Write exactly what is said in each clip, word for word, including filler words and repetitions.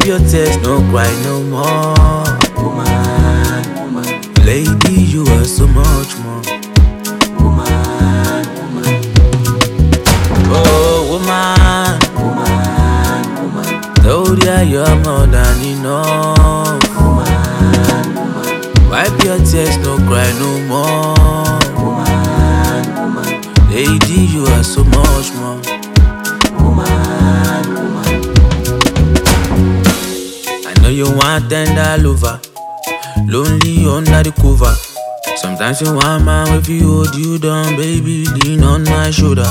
your tears, no cry no more. Woman, woman, Lady, you are so much more. woman, woman, Oh, woman, woman, woman, told ya you're more than enough. woman, woman, Wipe your tears, no cry no more. woman, woman, Lady, you are so much more. woman, woman. I know you want tender lover, lonely under the cover. Sometimes you want man if you hold you down, baby, lean on my shoulder.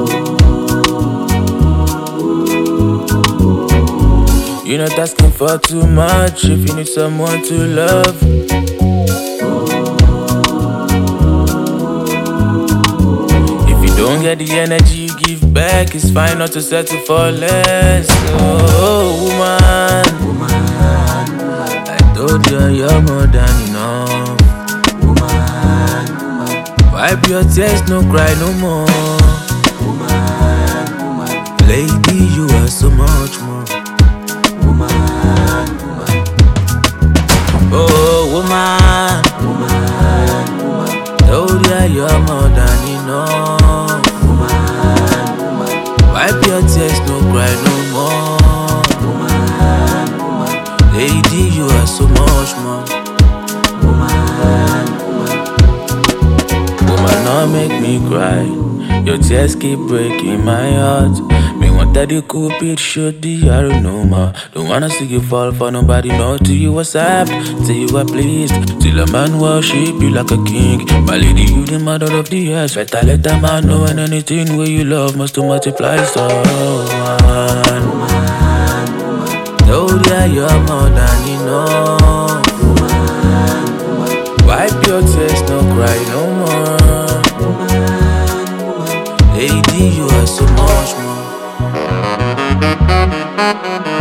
You're not asking for too much if you need someone to love. If you don't get the energy you give back, it's fine not to settle for less. Oh, woman, I told you you're more than enough. Wipe your tears, no cry no more. Lady, you are so much more. Oh, woman, told ya you're more than enough. Wipe your tears, no cry no more. Lady, you are so much more. Woman, don't make me cry. Your tears keep breaking my heart. Me want that you could it should the arrow no more. Don't wanna see you fall for nobody, no. To you what's up, till you are pleased. Till a man worship you like a king. My lady, you the mother of the earth. Better let a man know, and anything where you love must to multiply. So man, told ya you're more than enough. Wipe your tears, no cry no more. Lady, you are so much more.